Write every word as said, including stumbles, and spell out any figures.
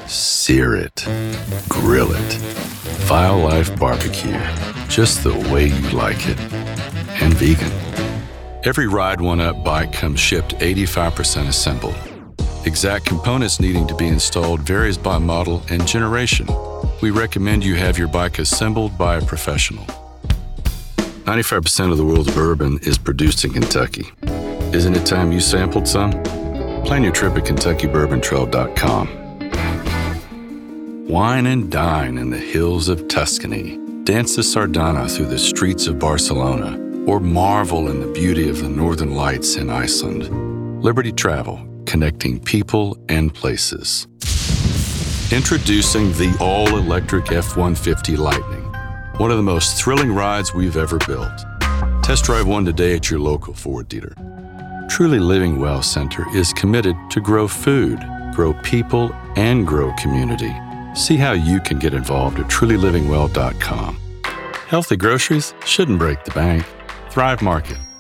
Sear it. Grill it. File Life Barbecue. Just the way you like it. And vegan. Every Ride one up bike comes shipped eighty-five percent assembled. Exact components needing to be installed varies by model and generation. We recommend you have your bike assembled by a professional. ninety-five percent of the world's bourbon is produced in Kentucky. Isn't it time you sampled some? Plan your trip at Kentucky Bourbon Trail dot com. Wine and dine in the hills of Tuscany. Dance the sardana through the streets of Barcelona, or marvel in the beauty of the northern lights in Iceland. Liberty Travel, connecting people and places. Introducing the all-electric F one fifty Lightning, one of the most thrilling rides we've ever built. Test drive one today at your local Ford dealer. Truly Living Well Center is committed to grow food, grow people, and grow community. See how you can get involved at truly living well dot com. Healthy groceries shouldn't break the bank. Thrive Market.